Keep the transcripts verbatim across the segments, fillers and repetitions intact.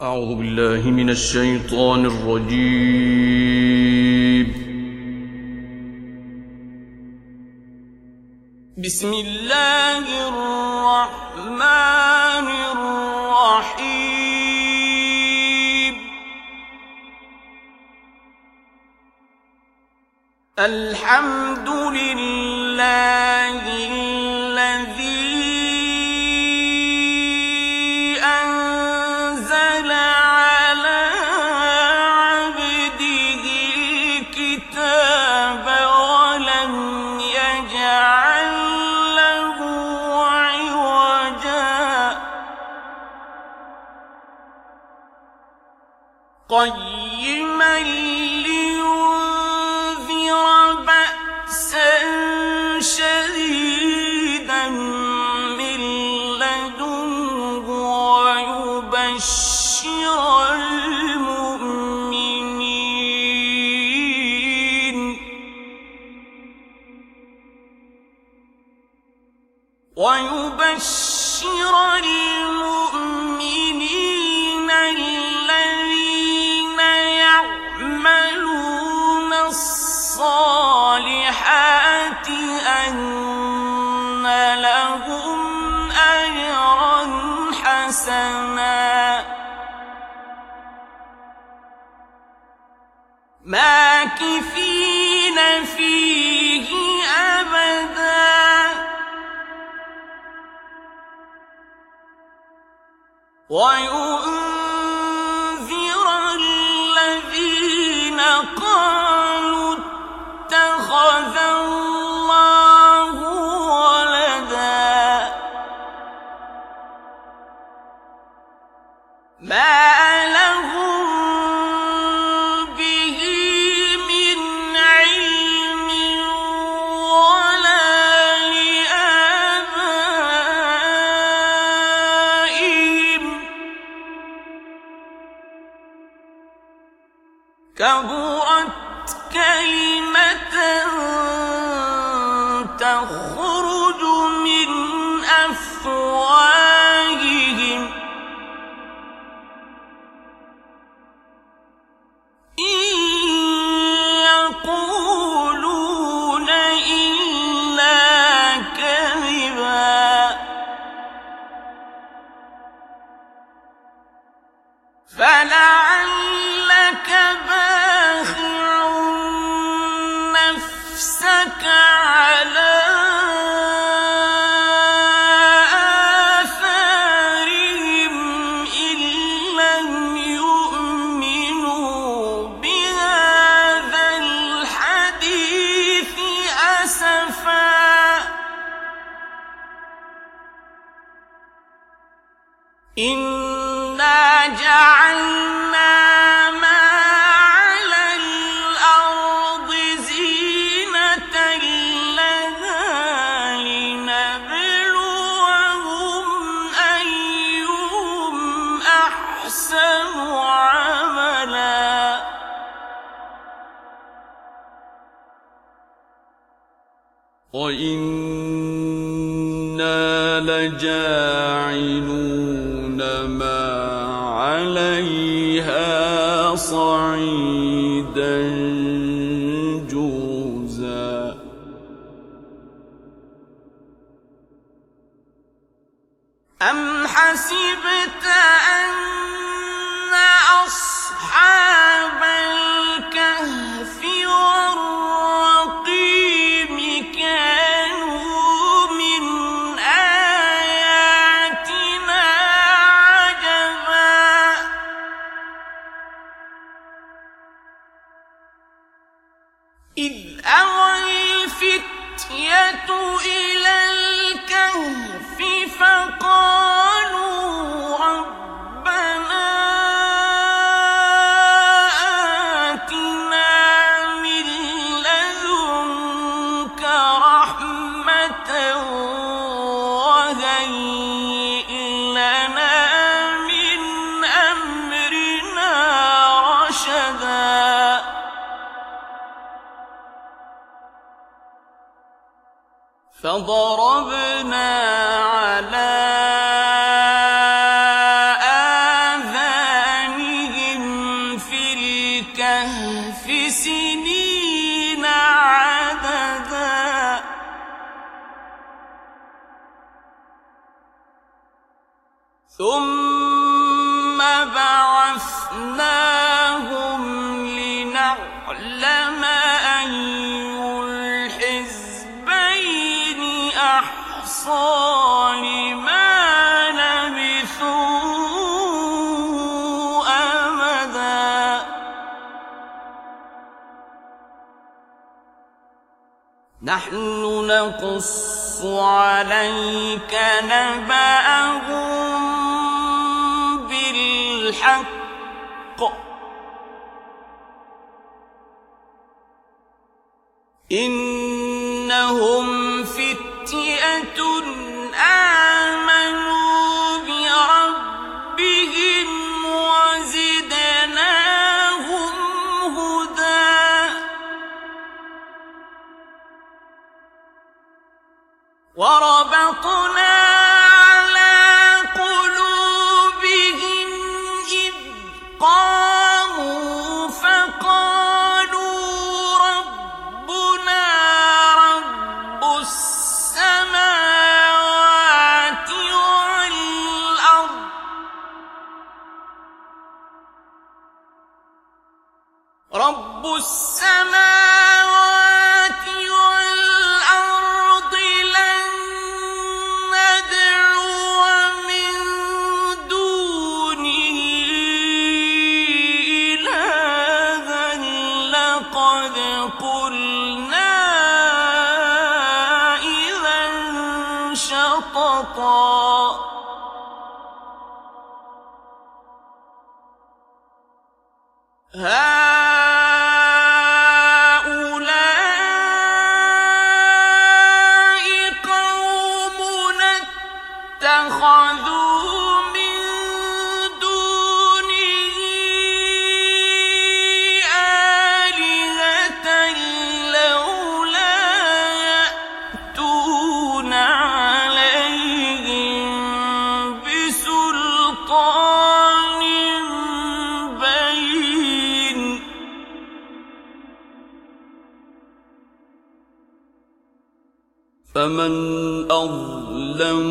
أعوذ بالله من الشيطان الرجيم. بسم الله الرحمن الرحيم. الحمد لله الذي أنزل على عبده الكتاب ولم يجعل له عوجا قيما لينذر بأسا شديدا من لدنه ويبشر المؤمنين ويبشر المؤمنين الذين يعملون الصالحات أن لهم أجرا حسنا ماكثين فيه أبدا وينذر الذين قالوا اتخذ الله ولدا ما لهم به من علم ولا لآبائهم كبرت كلمة تخرج من أفواههم إن يقولون إلا كذبا فلعلك باخع نفسك على آثارهم إن لم يؤمنوا بهذا الحديث أسفا إنا جعلنا ما على الأرض زينة لها لنبلوهم أيهم أحسن عملا وإنا لجاعلون ما عليها صعيدا جرزا أم حسبت أن أصحاب الكهف والرقيم كانوا من آياتنا عجبا إذ أوى الفتية إلى الكهف فقالوا ربنا ثم بعثناهم لنعلم أي الحزبين أحصى لما لبثوا أمدا نحن نقص عليك نبأهم بالحق إنهم فتية آمنوا بربهم وزدناهم هدى وربطنا على قلوبهم إذ قاموا فقالوا ربنا رب السماوات والأرض رب السماوات والأرض لن ندعو من دونه إلها لقد قلنا إذا شططا هؤلاء قومنا اتخذوا من دونه آلهة لولا يأتون عليهم بسلطان بين فمن أظلم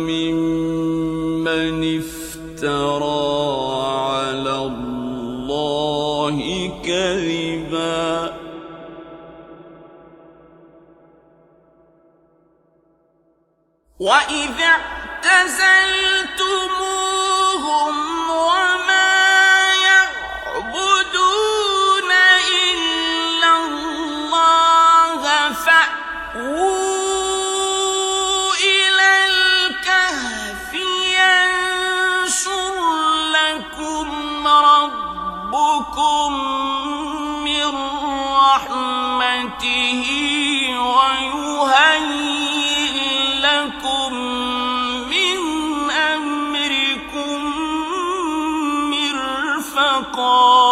ممن افترى على الله كذبا وإذا اعتزلتموهم وما يعبدون إلا الله فأووا إلى الكهف ينشر لكم ربكم من رحمته ويهيئ لكم من أمركم مرفقا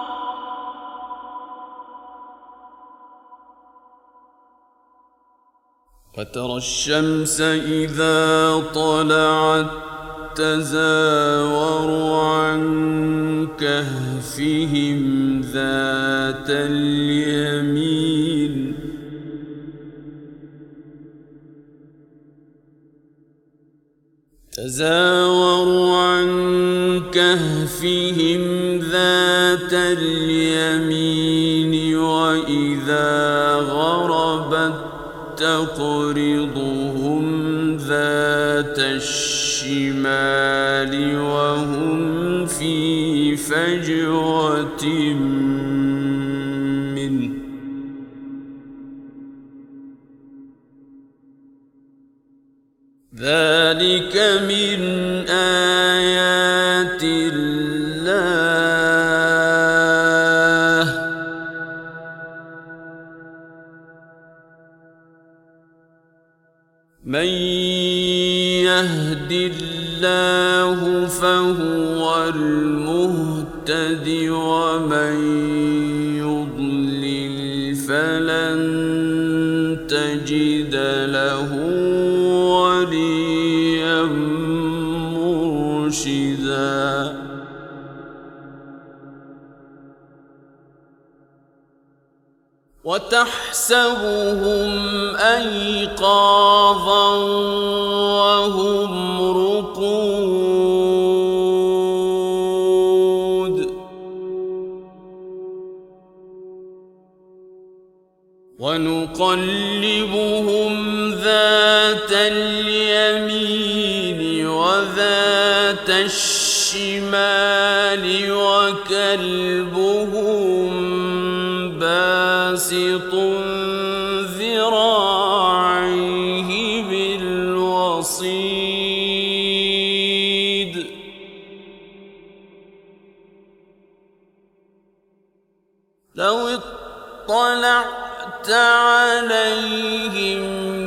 وترى الشمس إذا طلعت تزاور عن كهفهم ذات اليمين تزاور عن كهفهم ذات اليمين وإذا غربت تقرضهم ذات الشمال وهم في فجوة منه ذلك من آيات الله من يهد الله فهو المهتد ومن يضلل فلن تجد له وليا مرشدا وتحسبهم أيقاظا وهم رقود ونقلبهم ذات اليمين وذات الشمال وكلبهم باسط ذراعيه بالوصيد لو اطلعت عليهم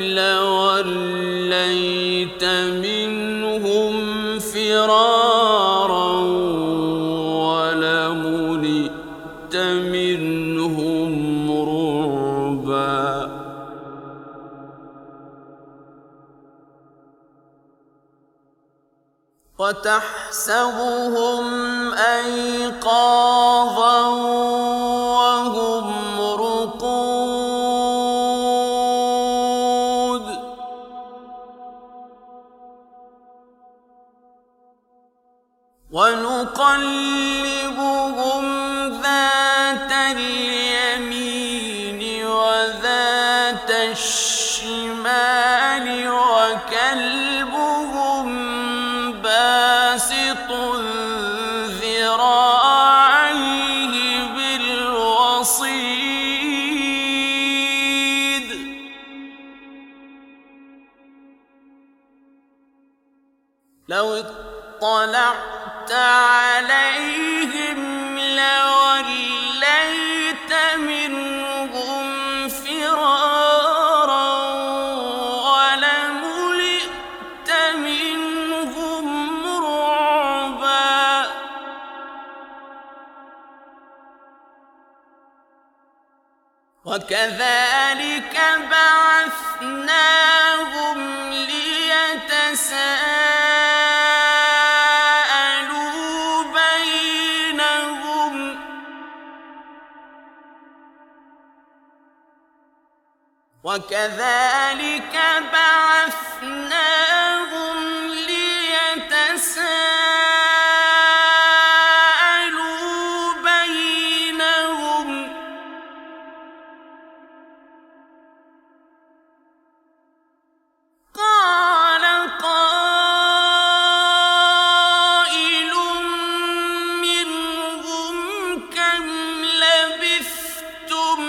لوليت منهم فرارا ولملئت منهم رعبا وتحسبهم أيقاظا وهم رقود ونقلبهم ذات اليمين وذات الشمال وكلبهم باسط ذراعيه بالوصيد لو اطلعت عليهم لوليت منهم فرارا ولملئت منهم رعبا وكذلك بعثناهم ليتساءلوا بينهم وكذلك بعثناهم ليتساءلوا بينهم قال قائل منهم كم لبثتم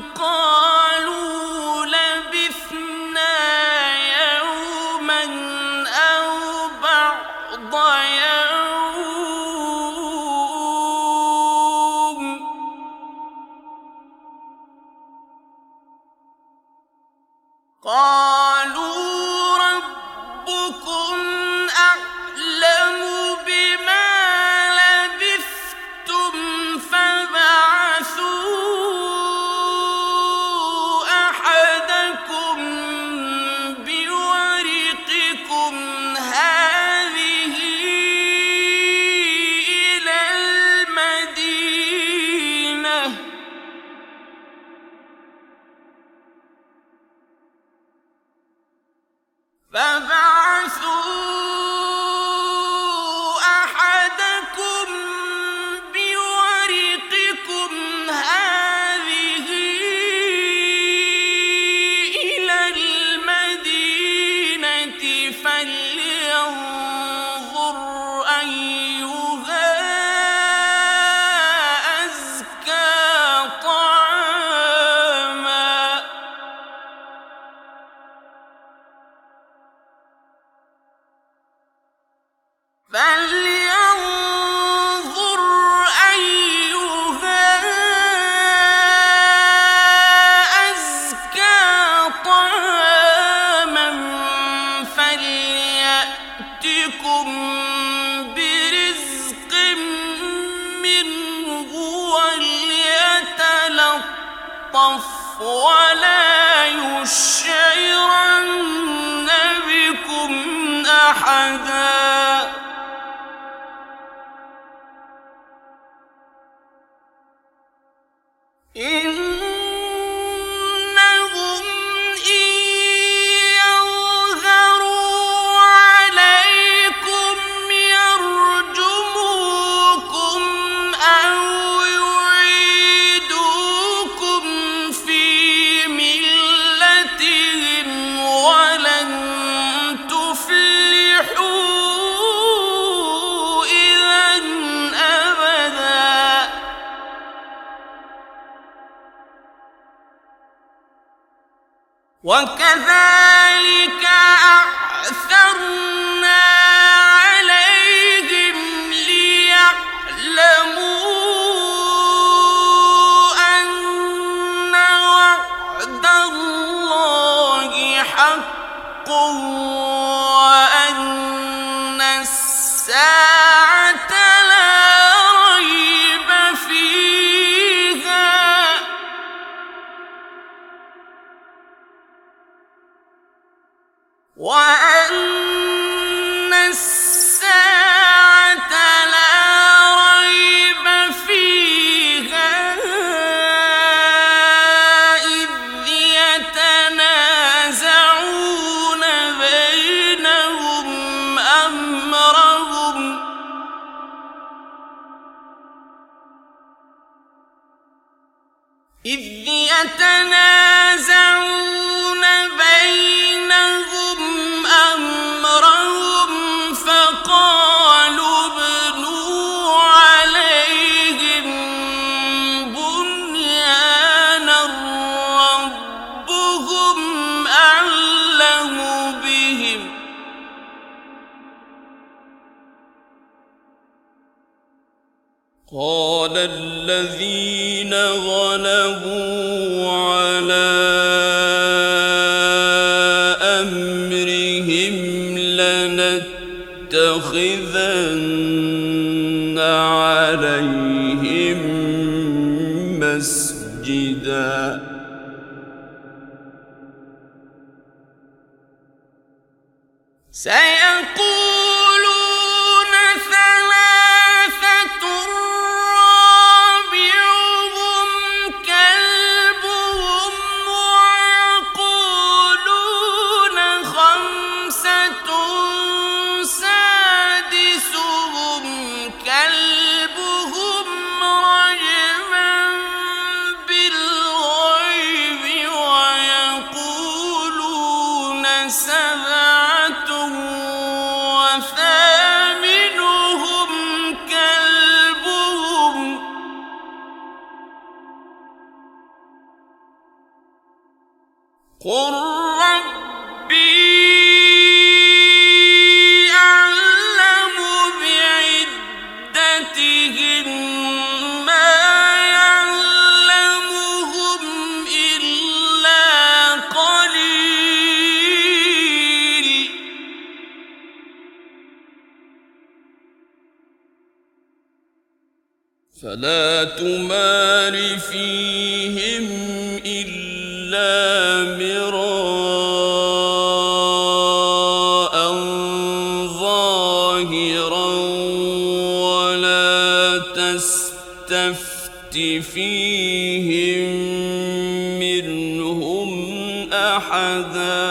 قالوا لبثنا يوما أو بعض يوم قالوا ربكم أعلم بما لبثتم فابعثوا أحدكم بورقكم هذه إلى المدينة فابعثوا أحدكم بورقكم هذه إلى المدينة فلينظر أيها أزكى طعاما فلينظر أيها أزكى طعاما فليأتكم برزق منه وليتلطف ولا يشعرن بكم أحدا إنهم إن يظهروا عليكم يرجموكم أو يعيدوكم في ملتهم وكذلك أعثرنا عليهم ليعلموا أن وعد الله حق وأن الساعة لا ريب فيها وأن الساعة لا ريب فيها إذ يتنازعون بينهم أمرهم إذ يتنازعون بينهم أمرهم فقالوا ابنوا عليهم بنيانا ربهم أعلم بهم قال الذين غلبوا على أمرهم لنتخذن عليهم مسجدا سيقولون ثلاثة رابعهم كلبهم ويقولون خمسة سادسهم كلبهم رجما بالغيب ويقولون سبعة وثامنهم كلبهم قل ربي أعلم بعدتهم ما يعلمهم إلا قليل فلا تمار فيهم إلا مراء ظاهرا ولا تستفت فيهم منهم أحدا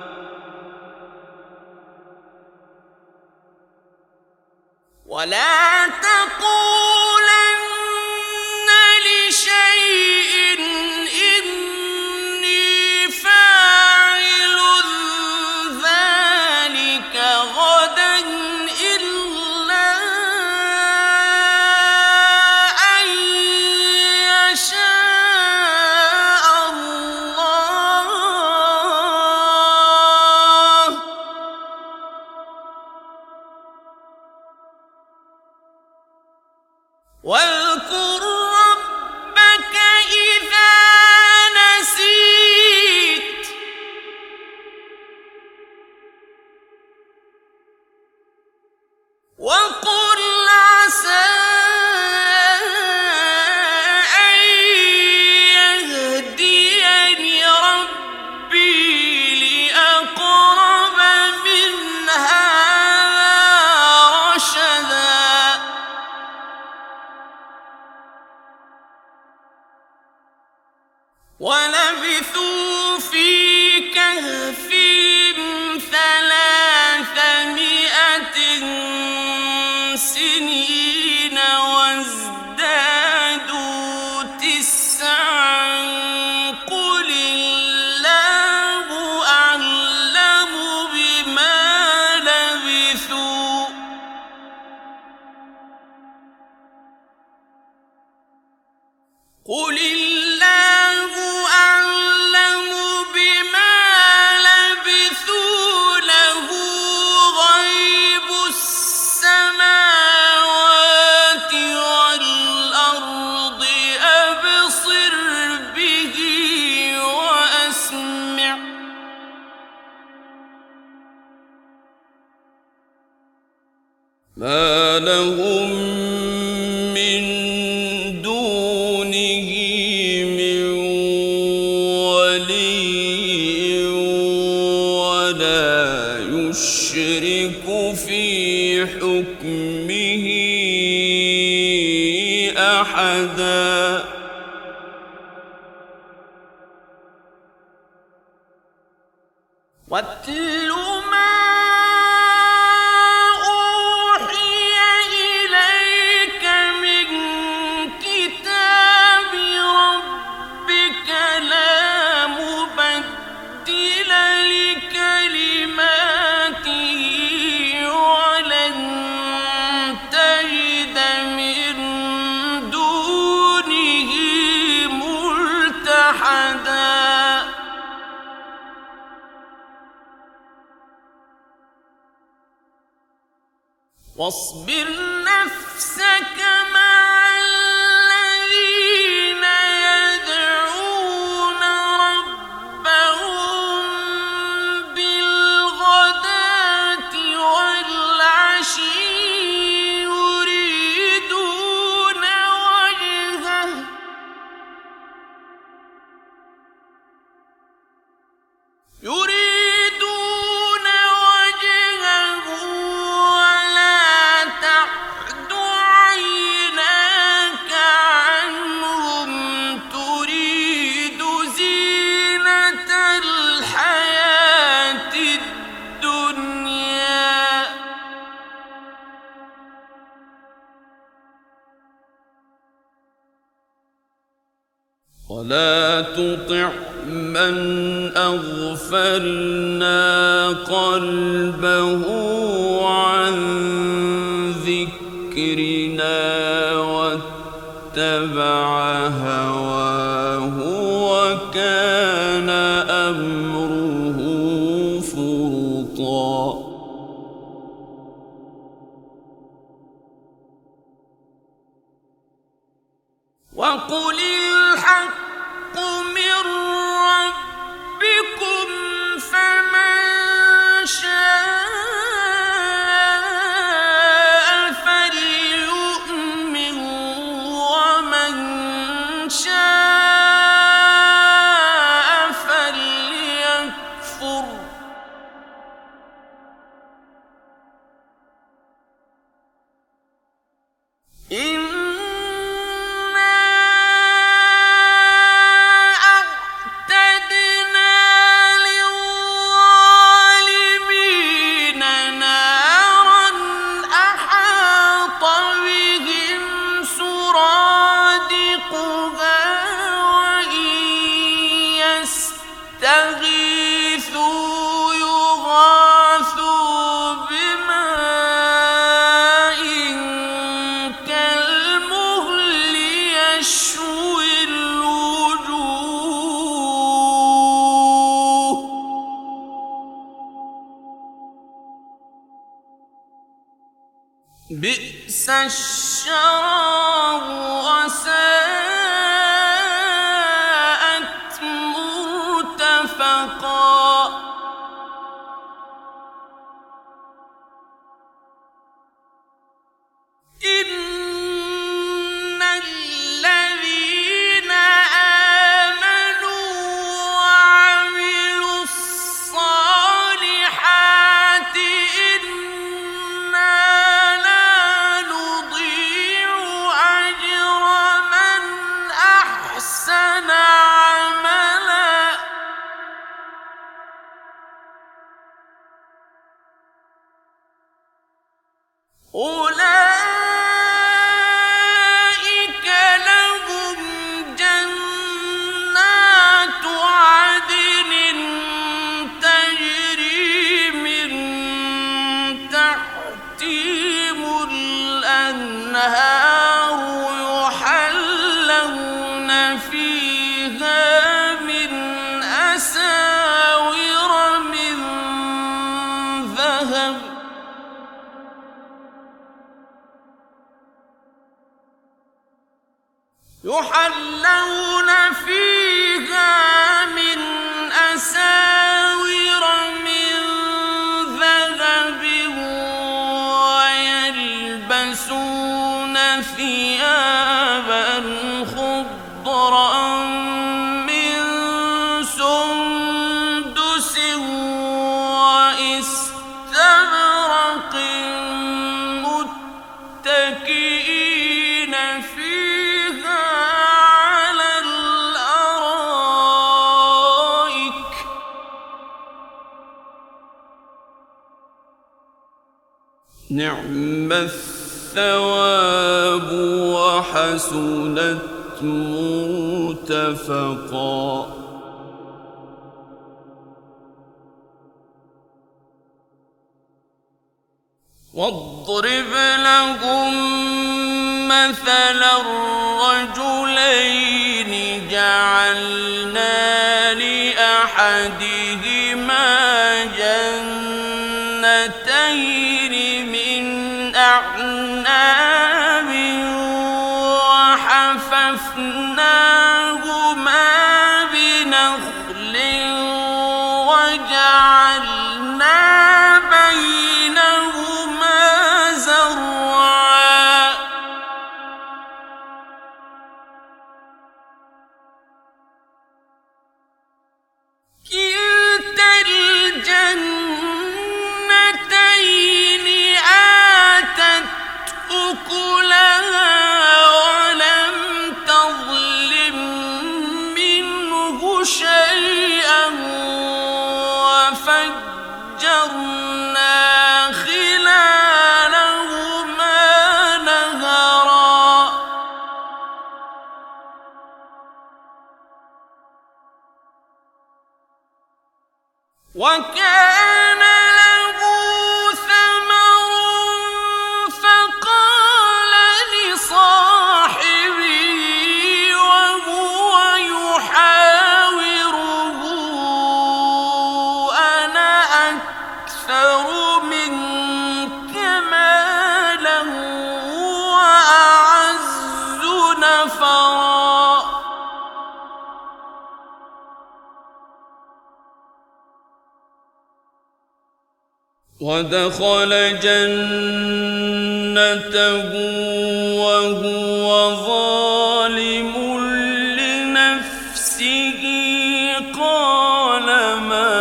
ولا تقولن لشيء إني فاعل ذلك غدا إلا أن يشاء الله واذكر ربك إذا نسيت وقل عسى أن يهديني ربي لأقرب من هذا رشدا ولبثوا في كهفهم ثلاثمائة سنين وازدادوا تسعا قل الله أعلم بما لبثوا قل الله أعلم بما ما لهم من دونه من ولي ولا يشرك في حكمه أحدا واتل ما أوحي إليك من كتاب ربك لا مبدل لكلماته ولن تجد من دونه ملتحدا واصبر نفسك مع الذين يدعون ربهم بالغداة والعشي يريدون وجهه يريدون وجهه ولا تطع من أغفلنا قلبه عن ذكرنا واتبع هواه وكان أمره فرطا وقل الحق من ربكم فمن شاء فليؤمن ومن شاء فليكفر يستغيثوا يغاثوا بماء كالمهل يشوي الوجوه بئس الشراب وساءت مرتفقا إن الذين آمنوا وعملوا الصالحات إنا لا نضيع أجر من أحسن عملا أولئك لهم جنات عدن تجري من تحتهم الأنهار يحلون فيها من أساور من ذهب يحلون فيها من أساور من ذهب ويلبسون ثيابا خضرا من سندس واستبرق متكئين فيها على الأرائك نعم الثواب وحسنت مرتفقا. واضرب لهم مثلا الرجلين جعلنا لأحدهما جنتين من أعناب وحففناهما بنخل وجعلنا بينهما زرعا كلتا الجنتين آتت أكلها ولم تظلم منه شيئا وفجرنا خلالهما نهرا وكان له ثمر فقال لصاحبه وهو يحاوره أنا أكثر منك مالا وأعز نفرا ودخل جنته وهو ظالم لنفسه قال ما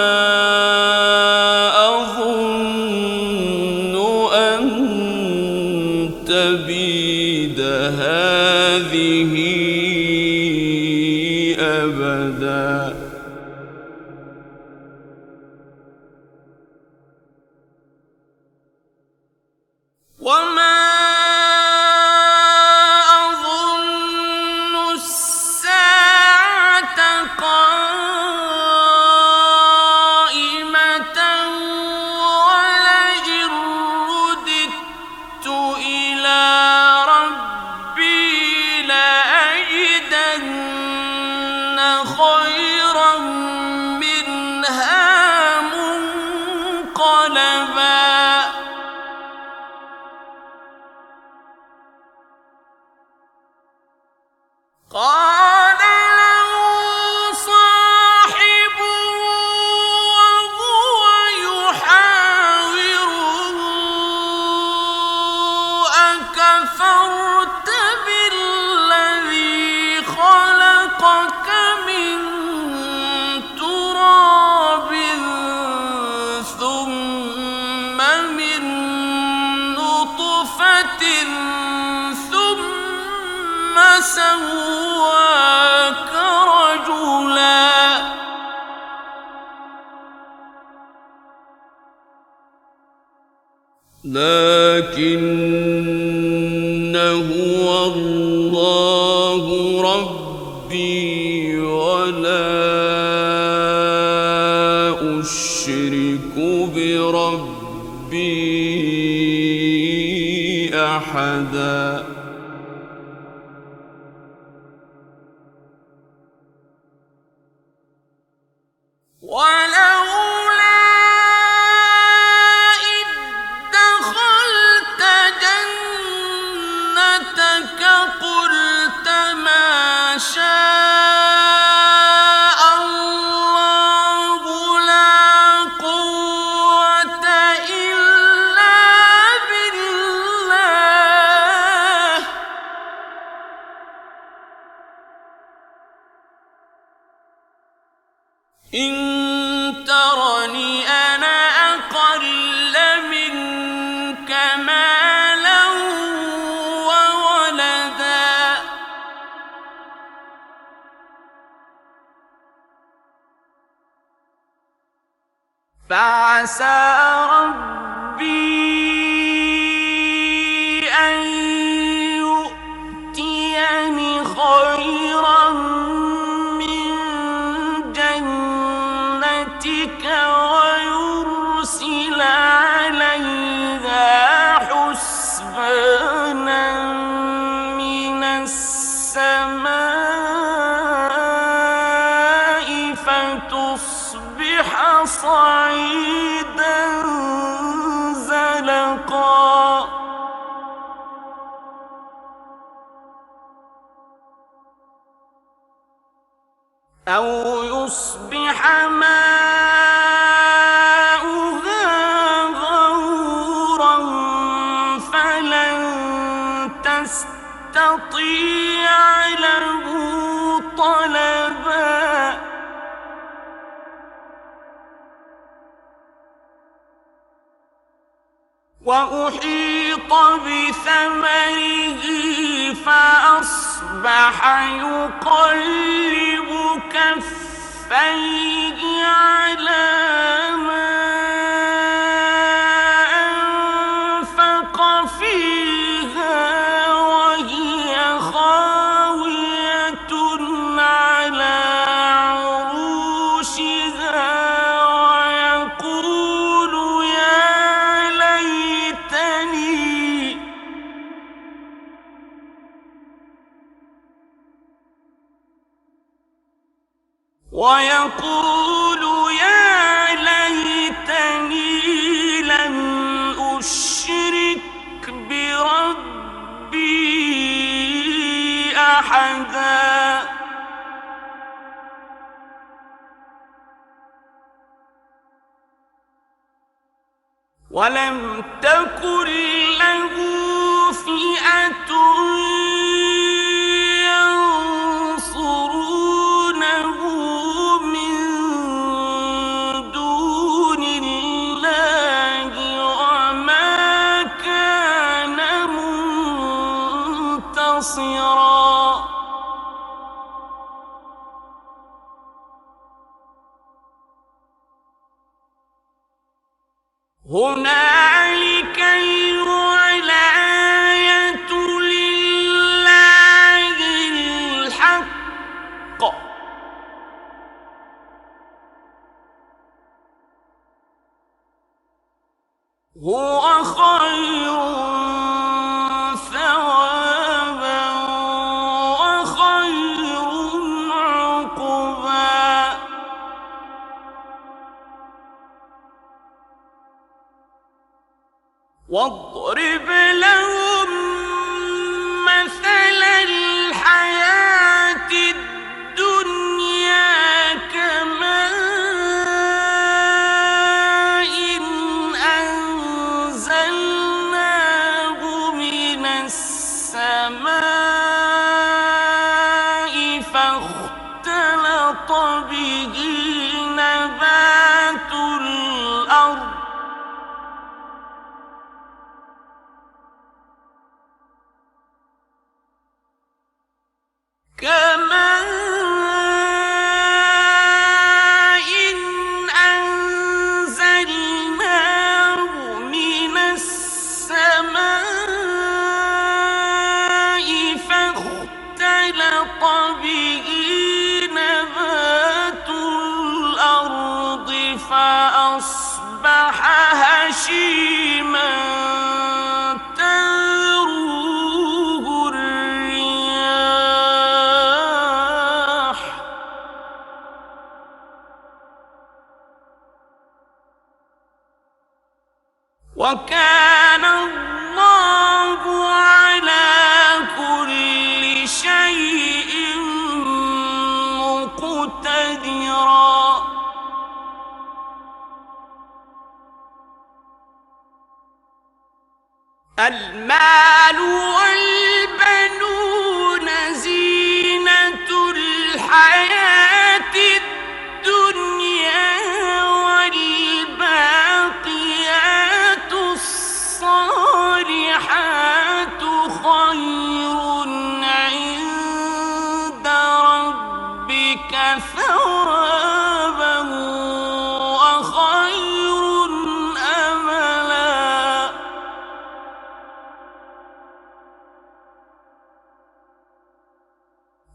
أظن أن تبيد هذه أبدا وما أظن الساعة قائمة ولئن رددت إلى ربي لأجدن خيرا منها منقلبا قال له صاحبه وهو يحاوره أكفرت بالذي خلقك من تراب ثم من نطفة ثم سواك رجلا لكن هو الله ربي ولا أشرك بربي أحدا ولولا إذ دخلت جنتك قلت ما شاء الله لا قوة إلا بالله فعسى ربي أن يؤتيني خيرا من جنتك ويرسل عليها حسبانا من السماء فتصبح صعيدا زلقا أو يصبح ماؤها غورا فلن تستطيع له طلبا وأحيط بثمره فأصبح يقلب كفيه على ما أنفق فيها وهي خاوية على عروشها ويقول يا ليتني ويقول يا ليتني لم أشرك بربي أحدا ولم تكن له فئة ينصرونه من دون الله وما كان منتصرا هنالك الولاية لله الحق هو خير ثوابا وخير عقبا واضرب لهم مثل الحياة الدنيا كماء أنزلناه من السماء فاختلط به نبات الأرض كماء أنزلناه من السماء فاختلط به نبات الأرض فأصبح هشيما تذروه الرياح وكان الله على كل شيء مقتدرا المال والبنون زينة الحياة الدنيا والباقيات الصالحات خير عند ربك ثوابا وخير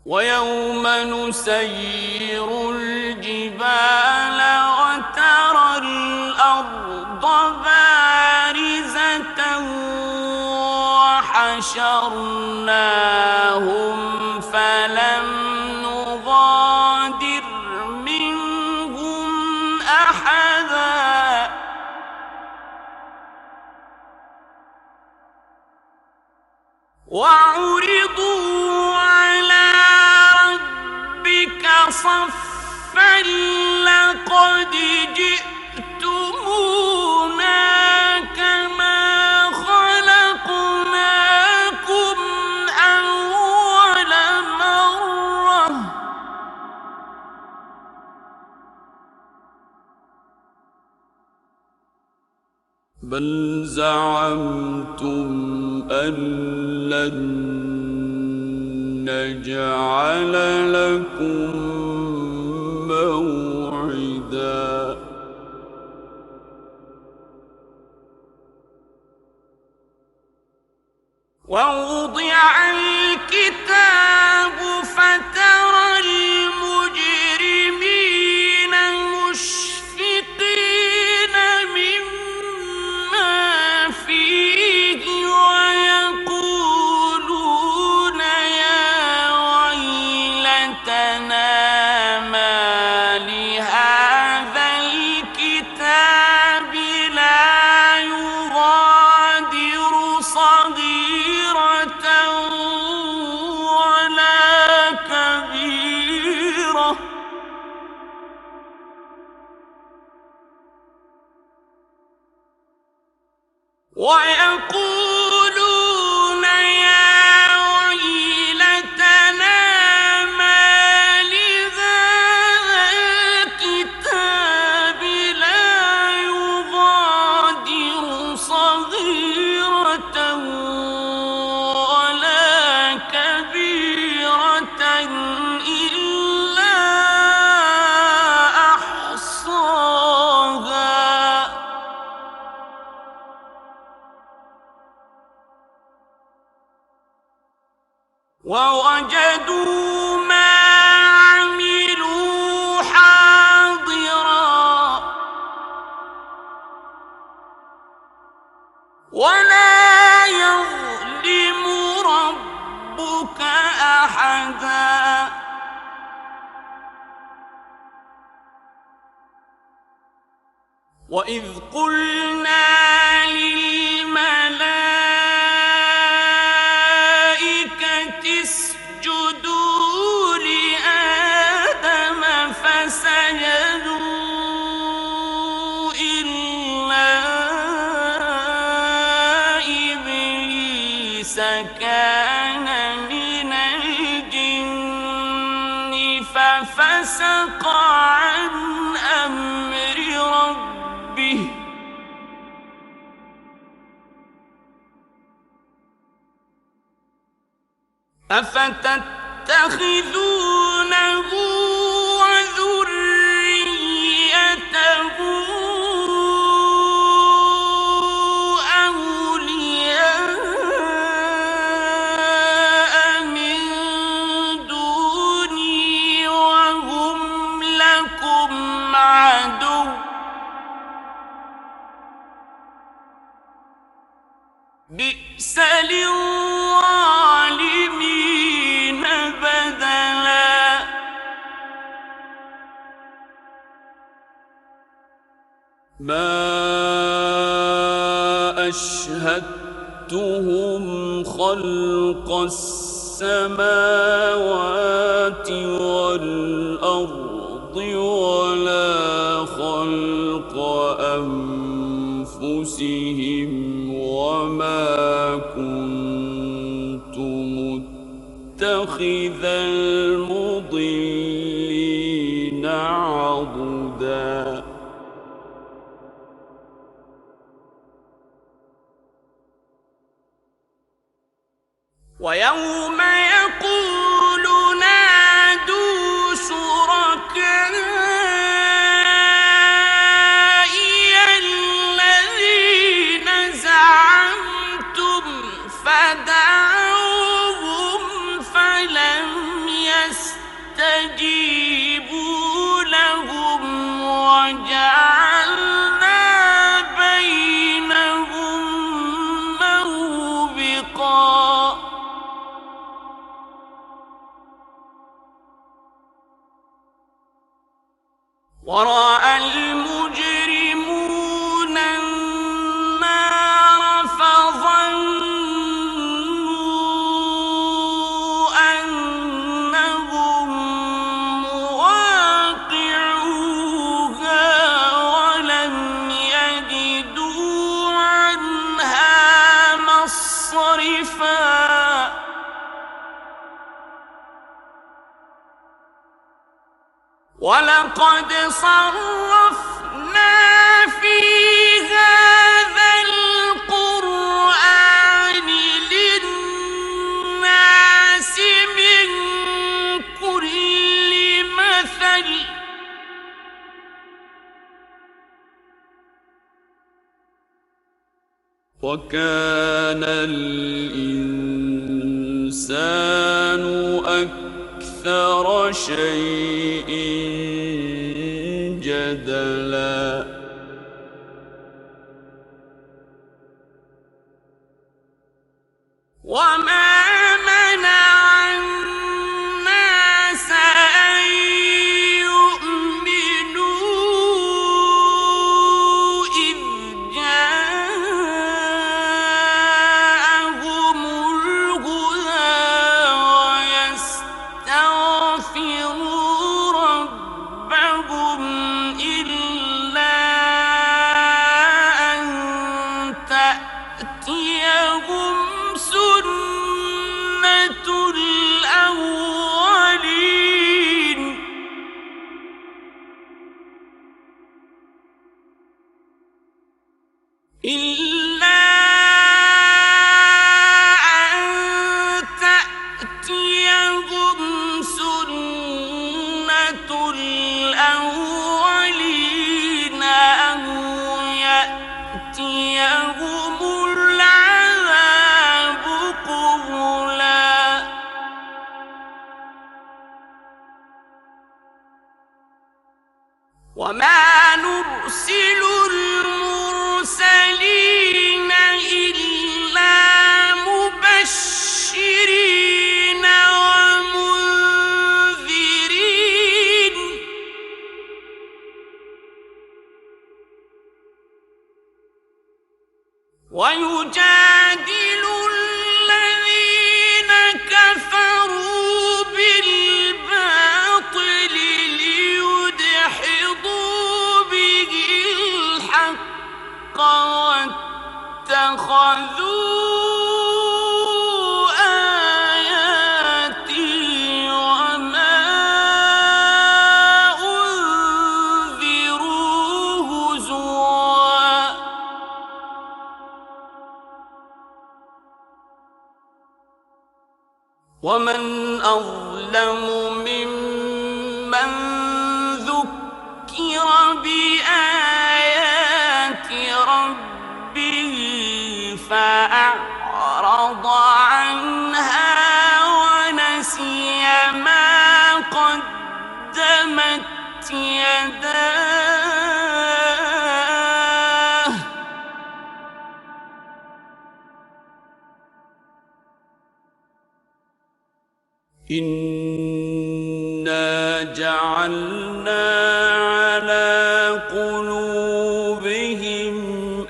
ويوم نسير الجبال وترى الأرض بارزة وحشرناهم فلم نغادر منهم أحدا وعرضوا على ربك صفا لقد جئتمونا كما خلقناكم أول مرة بل زعمتم أن لن نجعل لكم موعدا ووضع الكتاب فترى المجرمين مشفقين مما فيه ويقولون يا ويلتنا ما لهذا الكتاب لا يغادر صغيرة ولا كبيرة ويقولون يا ويلتنا ما لهذا الكتاب لا يغادر صغيرة ولا كبيرة إلا أحصاها ووجدوا ما عملوا حاضرا ولا يظلم ربك أحدا وإذ قلنا للملائكة اسجدوا لآدم فسجدوا إلا إبليس كان من الجن ففسق عن أمر ربه أفتتخذونه وذريته أولياء من دوني وهم لكم عدو بئس للظالمين بدلا ما أشهدتهم خلق السماوات والأرض ولا خلق أنفسهم وما كنت متخذ المضلين عضدا ويوم يقول نادوا شركائي الذين زعمتم فدعوهم فلم ورأى المجرمون النار فظنوا أنهم مواقعوها ولم يجدوا عنها مصرفا ولقد صرفنا في هذا القرآن للناس من كل مثل وكان الإنسان أكثر شيء جدلا وما منع الناس أن يؤمنوا إذ جاءهم الهدى ويستغفروا ربهم إلا أن تأتيهم سنة الأولين إلا أن تأتيهم سنة الأولين أو يأتيهم العذاب قبلا وما نرسل المرسلين إلا مبشرين ومنذرين ويجادل الذين كفروا بالباطل ليدحضوا به الحق واتخذوا آياتي وما أنذروا هزوا ومن أظلم ممن ذكر بآيات ربه فأعرض عنها ونسي ما قدمت يداه إنا جعلنا على قلوبهم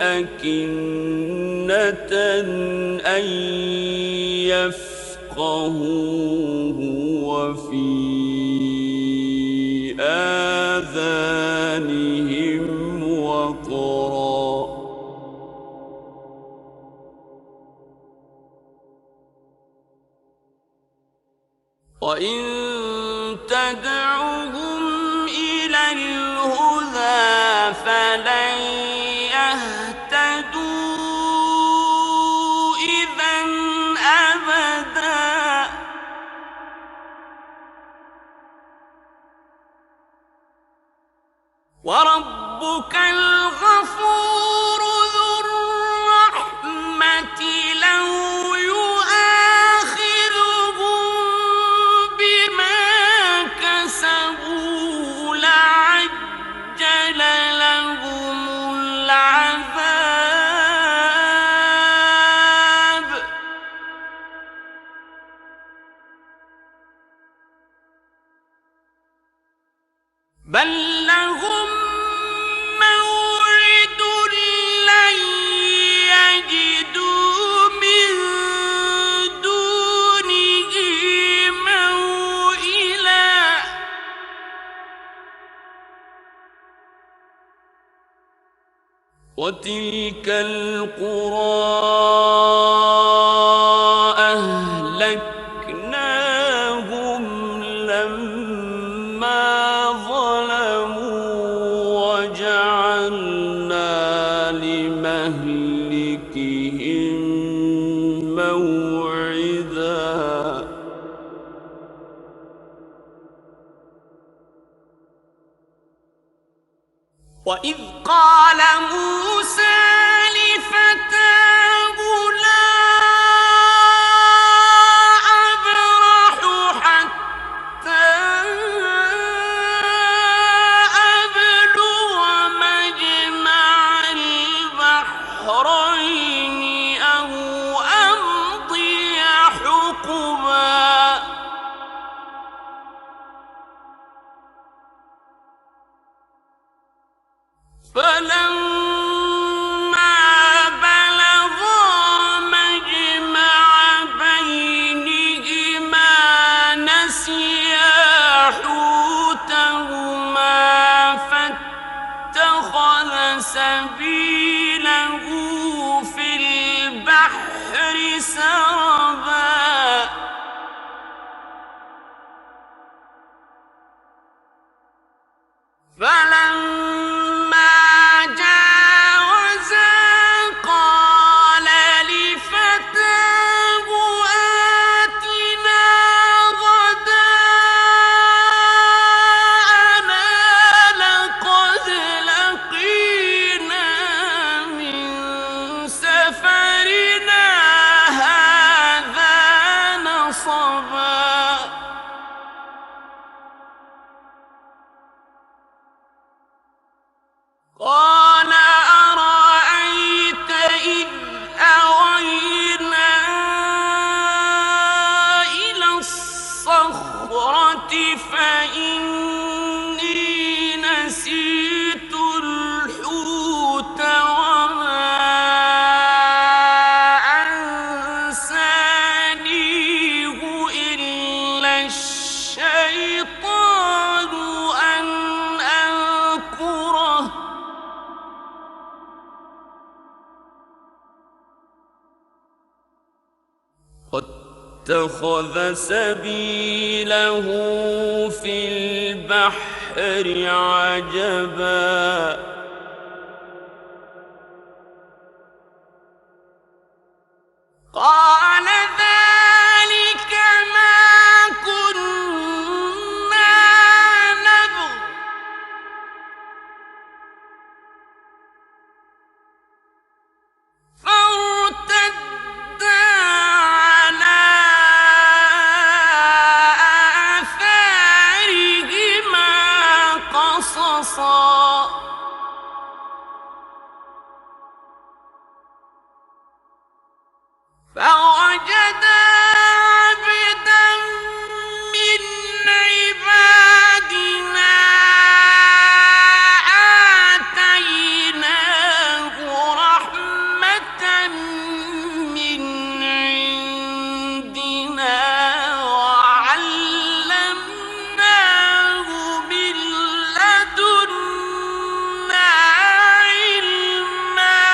أكنة أن يفقهوه وفي آذانهم وقرا وإن تدعوهم إلى الهدى فلن يهتدوا إذا أبدا وربك الغفور ذو الرحمة لو يؤاخذهم بما كسبوا لعجل لهم العذاب بل لهم وتلك القرى أهلكناهم لما ظلموا وجعلنا لمهلكهم موعدا وإذ قال موسى لفتاه لا أبرح حتى أبلغ مجمع البحرين أو أمضي حقبا فلما بلغا مجمع بينهما نسيا حوتهما فاتخذ سبيله في البحر سربا فلما قال أرأيت إذ أوينا إلى الصخرة فإني نسيت الحوت وما أنسانيه إلا الشيطان أن أذكره واتخذ سبيله في البحر عجبا قال ذلك ما كنا نبغ فارتدا على آثارهما قصصا فوجدا عبدا من عبادنا آتيناه رحمة من عندنا وعلمناه من لدنا علما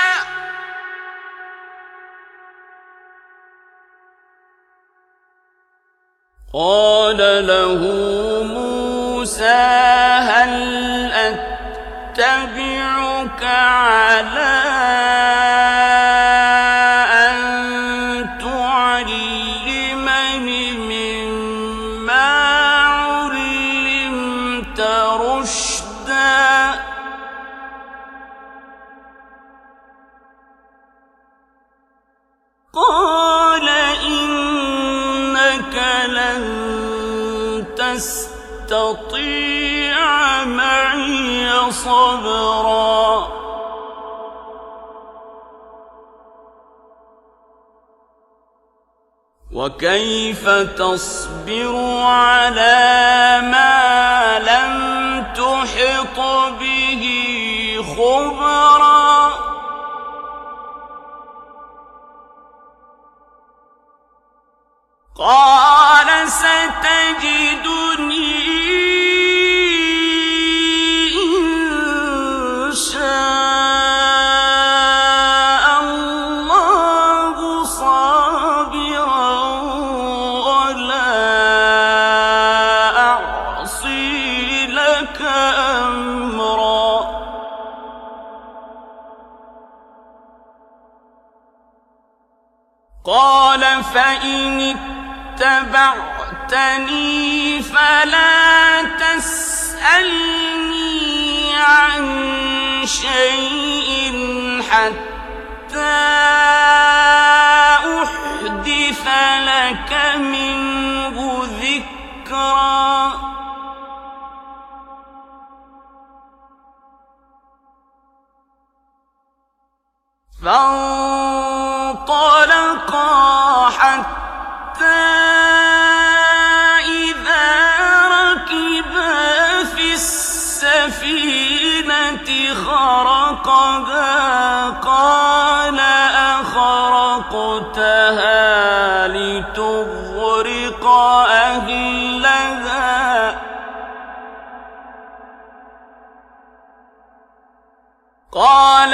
قال له موسى هل أتبعك على أن تعلمني مما علمت رشدا قال إنك لن تستطيع معي صبرا وكيف تصبر على ما لم تحط به خبرا قال ستجدني إن شاء قال فإن اتبعتني فلا تسألني عن شيء حتى أحدث لك منه ذكرا فانطلقا حتى إذا ركبا في السفينة خرقها قال أخرقتها لتغرق أهلها قال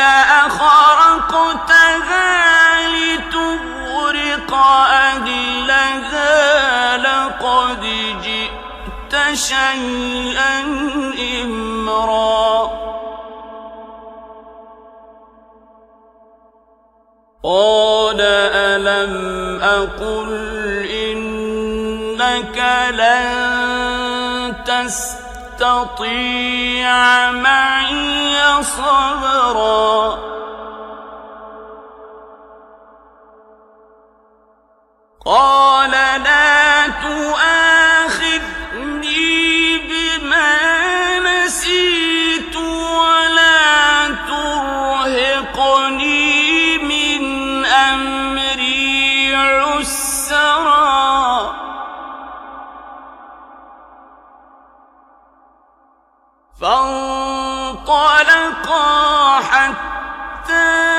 أخرقتها لتغرق أهلها لقد جئت شيئا إمرا قال ألم أقل إنك لن تستطيع معي صبرا قال لا تؤاخذني بما نسيت ولا ترهقني من أمري عسرا فانطلقا حتى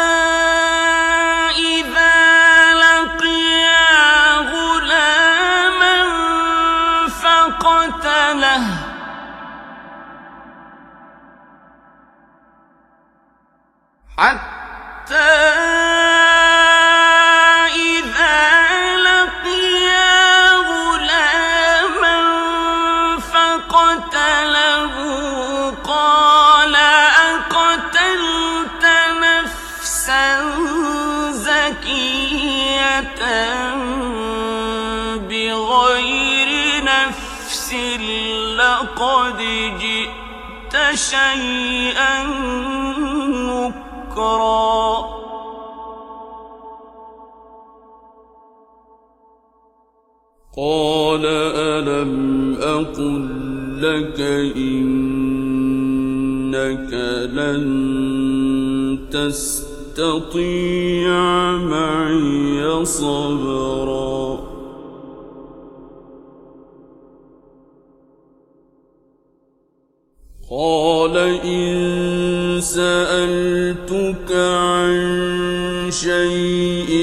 حتى إذا لقيا غلاما فقتله قال أقتلت نفسا زكية بغير نفس لقد جئت شيئا نكرا قال ألم أقل لك إنك لن تستطيع معي صبرا قال إن سألتك عن شيء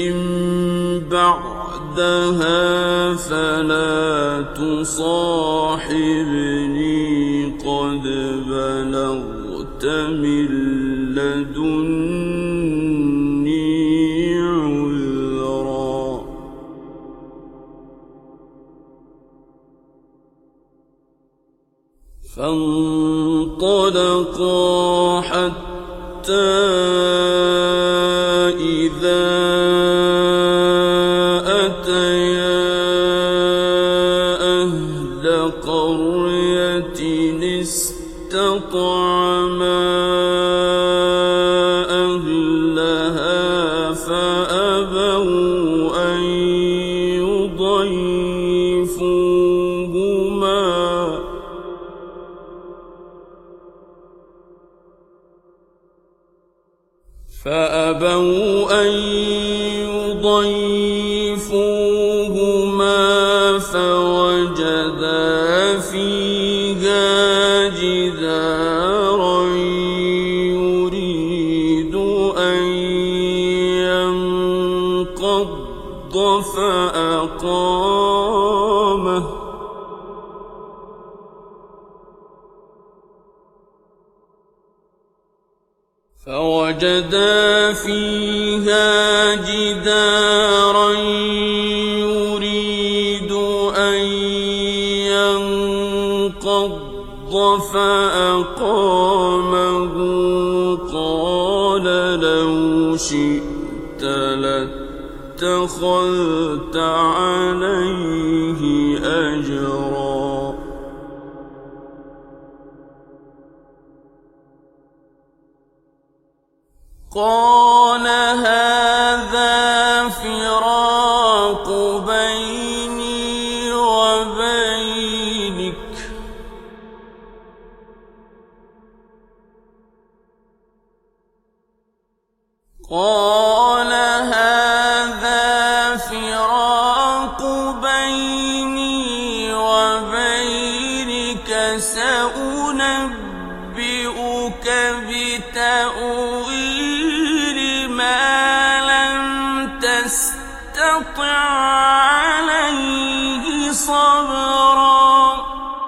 بعدها فلا تصاحبني قد بلغت من لدني عذرا فانطلقا حتى إذا أتيا أهل قرية استطعما أهلها فأبوا أن يضيفوهما فأبوا أن يضيفوهما فوجدا فيها جدارا يريد أن ينقض فأقامه فوجدا فيها جدارا يريد أن ينقض فأقامه قال لو شئت اتخذت عليه أجرا قال هذا فراق بيني وبينك قال هذا فراق بيني وبينك سأنبئك بتأويل ما لم تستطع عليه صبرا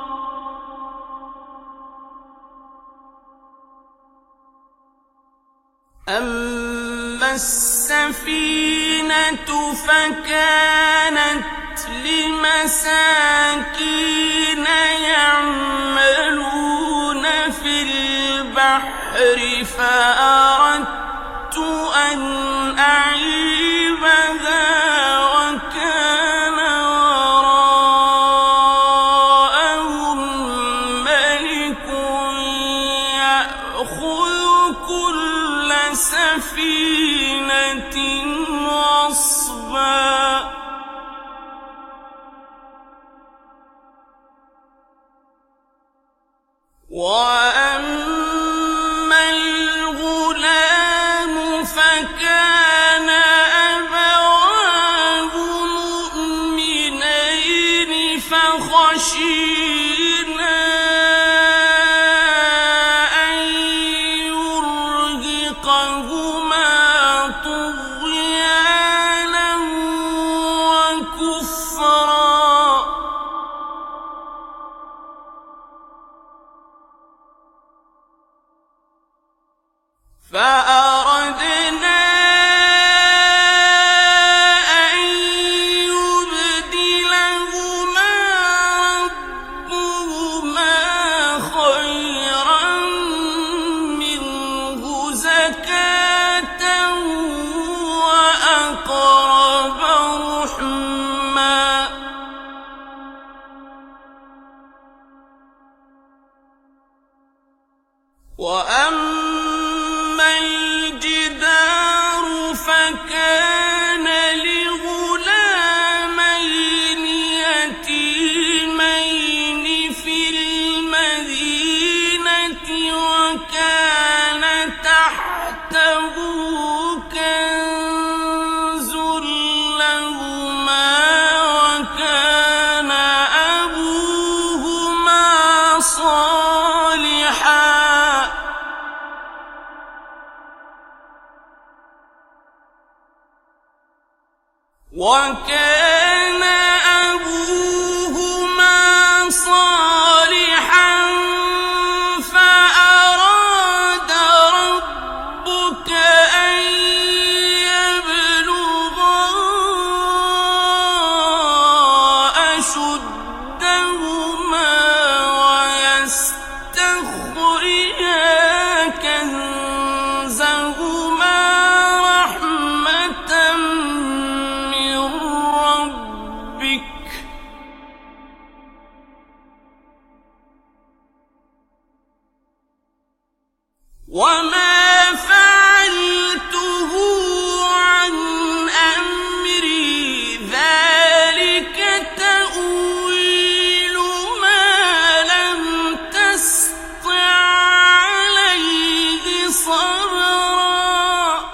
أما السفينة فكانت لمساكين يعملون في البحر فأردت أن أعيبها وكان وراءهم ملك يأخذ كل سفينة غصبا وأما الغلام فكان أبواه مؤمنين فخشينا أن يرهقهما طغيانا وكفرا فأردنا أن يبدلهما ربهما خيرا منه زكاة وأقرب رحما وأما الجدار فكان لغلامين يتيمين في المدينة وكان تحته كنز لهما وكان أبوهما صالحا وكان أبوهما صالحا فأراد ربك أن يبلغا أشدهما ويستخرجا كنزهما رحمة وما فعلته عن أمري ذلك تأويل ما لم تسطع عليه صبرا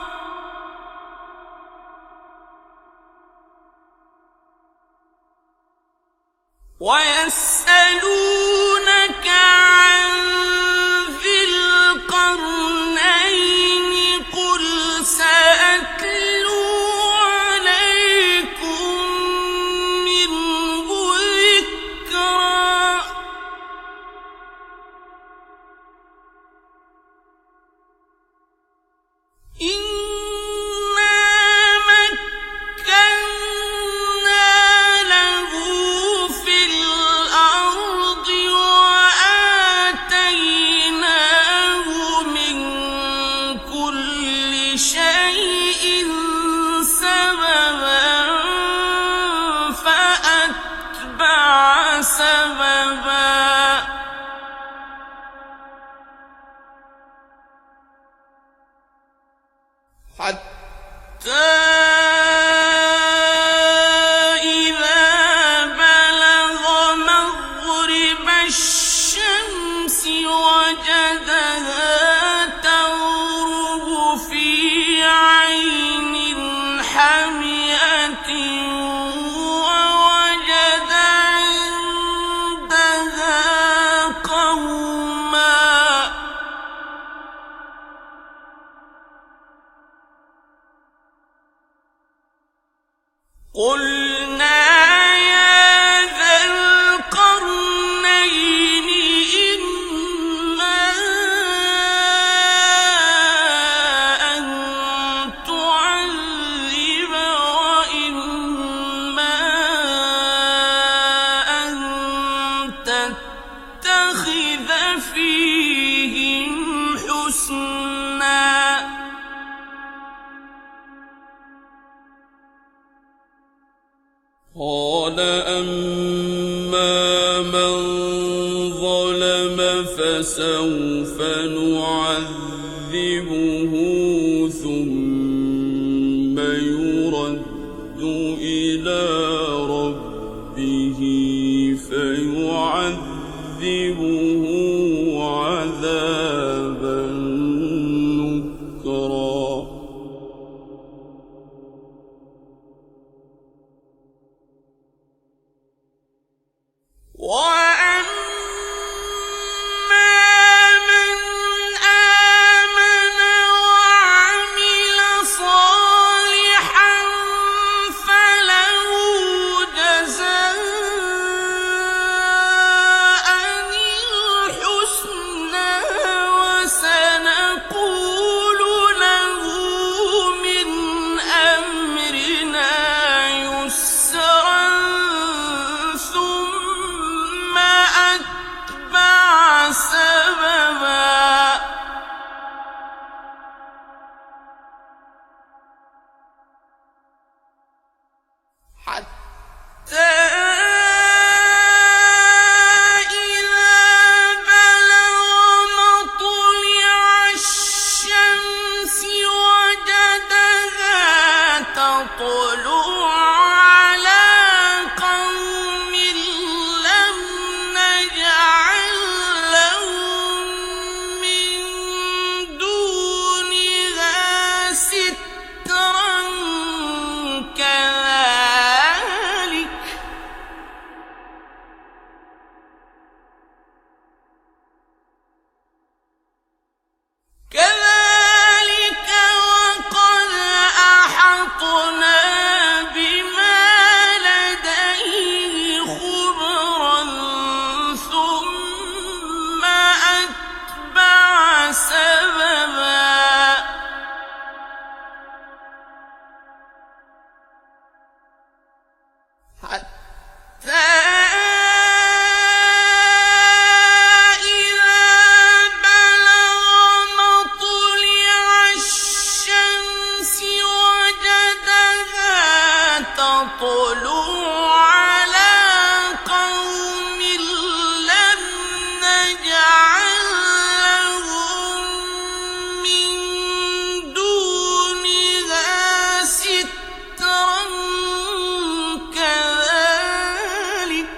ويسألونك عن ذي القرنين قل سأتلو عليكم منه ذكرا إنا مكنا له في الأرض قلنا يا ذا القرنين إما أن تعذب وإما أن تتخذ فيهم حسنا. قال أما من ظلم فسوف نعذبه ثم يرد إلى ربه فيعذبه عذابا نكرا. وأما من آمن وعمل صالحا فله جزاء الحسنى وسنقول له من أمرنا يسرا ثم أتبع سببا. حتى إذا بلغ مطلع الشمس وجدها تطلع على قوم لم نجعل لهم من دونها سترا كذلك كذلك وقد أحطنا بما لديه خبرا ثم أتبع سببا. حتى إذا بلغ مطلع الشمس وجدها تطلع على قوم لم نجعل لهم من دونها سترا كذلك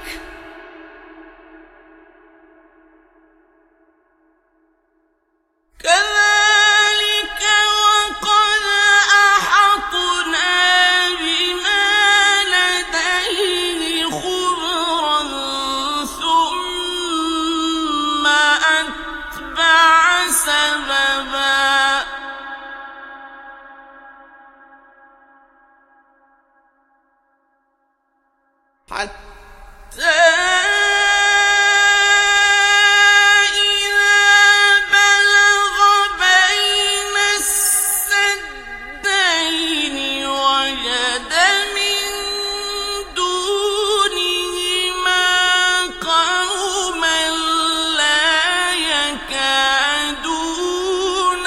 كذلك وقد أحطنا بما لديه خبرا ثم أتبع سببا. حتى إذا بلغ بين السدين وجد من دونهما قوما لا يكادون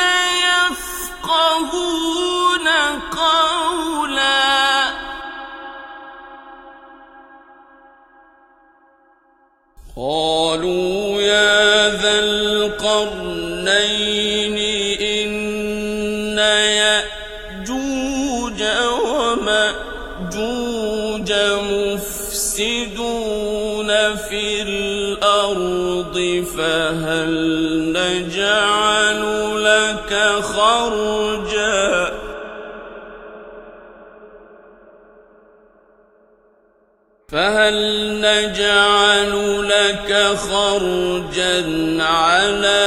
يفقهون قولا. قالوا يا ذا القرنين إن يأجوج ومأجوج مفسدون في الأرض فهل نجعل لك خرجا فهل نجعل لك خرجا على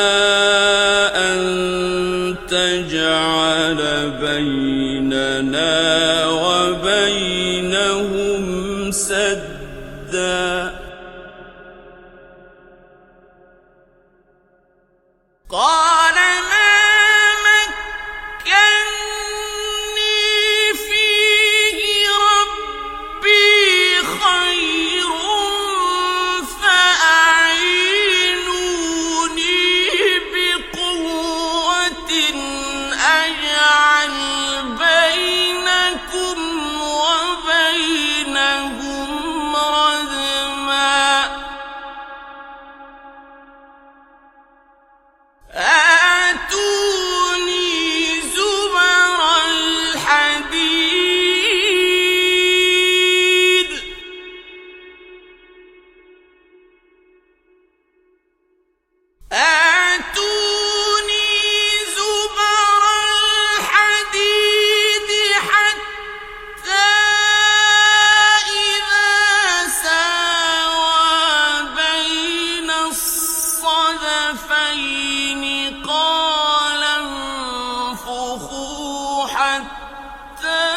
أن تجعل بيننا وبينهم سدا قال ما مكني فيه ربي خير فأعينوني بقوة أجعل بينكم وبينهم ردما آتوني زبر الحديد آتوني زبر الحديد حتى إذا ساوى بين الصدفين قال انفخوا حتى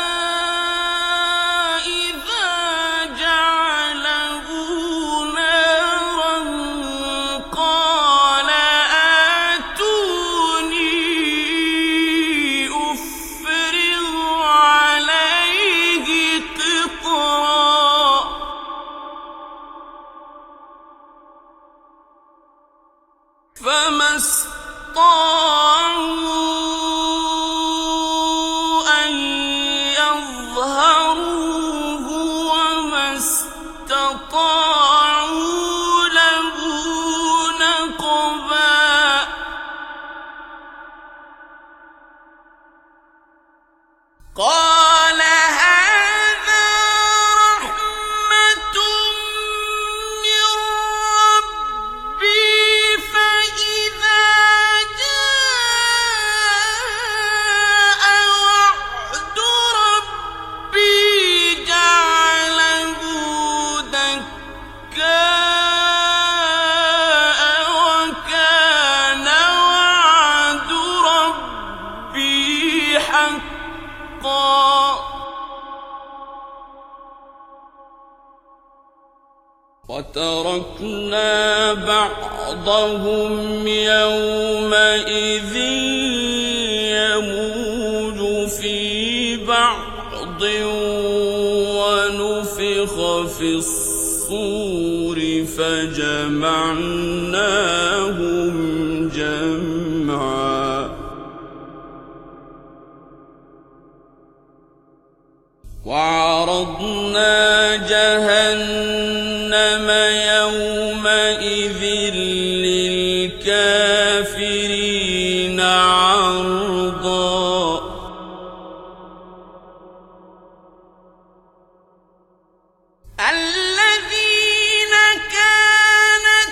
إذا جعله نارا قال آتوني أفرغ عليه قطرا فما استطاعوا أن يظهروه وما استطاعوا له نقبا قال هذا رحمة من ربي فإذا جاء وعد ربي جعله دكاء وكان وعد ربي حقا وتركنا بعضهم يومئذ يموج في بعض ونفخ في الصور فجمعناهم جمعا وعرضنا جهنم يومئذ للكافرين عرضا الذين كانت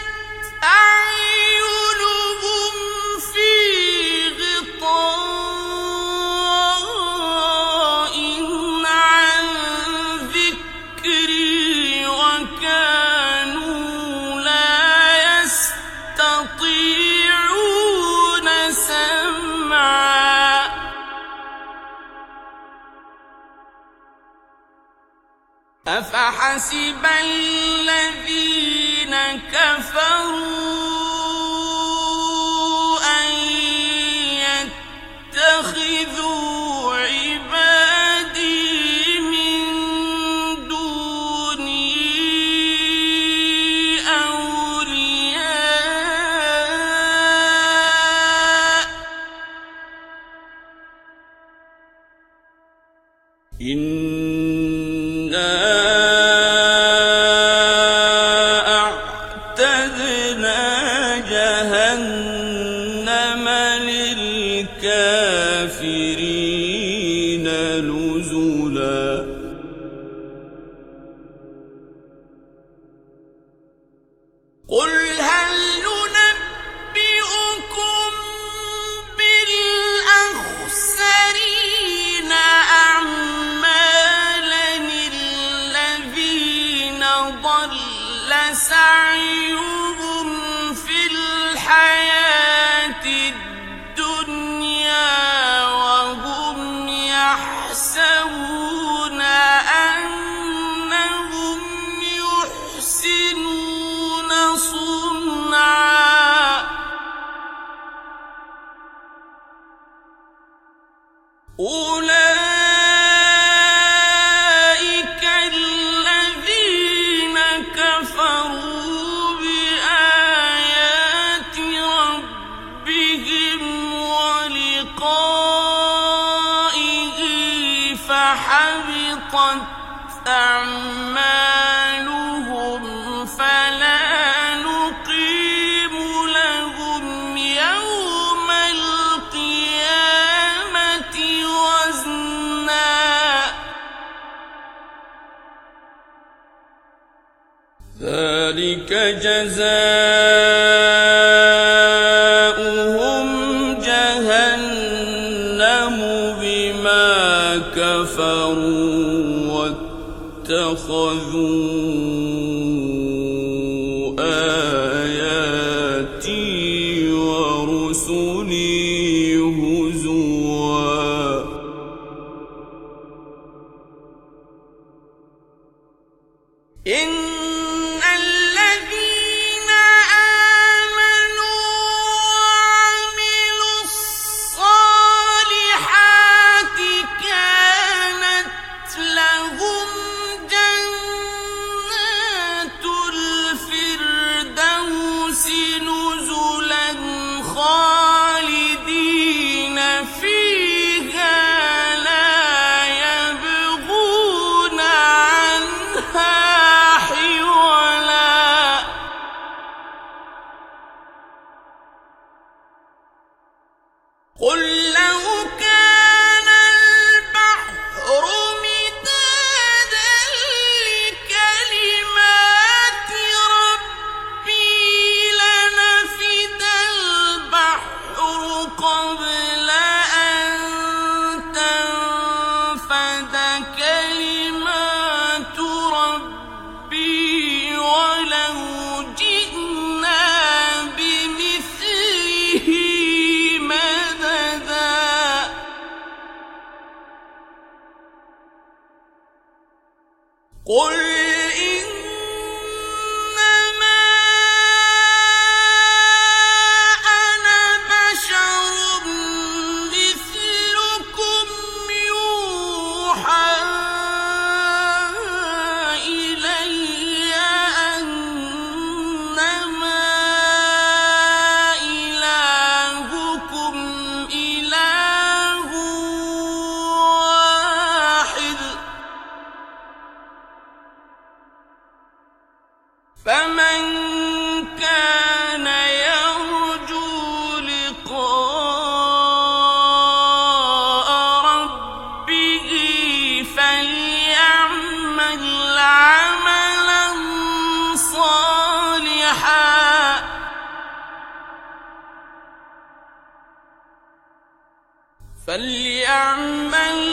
أعينهم في غطاء عن ذكري وكانوا لا يستطيعون سمعا أفحسب الذين كفروا أن يتخذوا عبادي من دوني أولياء إنا أعتدنا جهنم للكافرين نزلا قل هل ننبئكم بالأخسرين أعمالا الذين ضل سعيهم في الحياة الدنيا وهم يحسبون حبطت أعمالهم فلا نقيم لهم يوم القيامة وزنا ذلك جزاؤهم جهنم بما كفروا واتخذوا آياتي ورسلي هزوا إن الذين آمنوا وعملوا الصالحات كانت لهم جنات الفردوس نزلا خالدين فيها لا يبغون عنها حولا قل لو كان البحر مدادا لكلمات ربي لنفد البحر قبل أن تنفد كلمات ربي ولو جئنا بمثله مددا قل إنما أنا بشر مثلكم يوحى إلي أنما إلهكم إله واحد فمن كان يرجو لقاء ربه فليعمل عملا صالحا فليعمل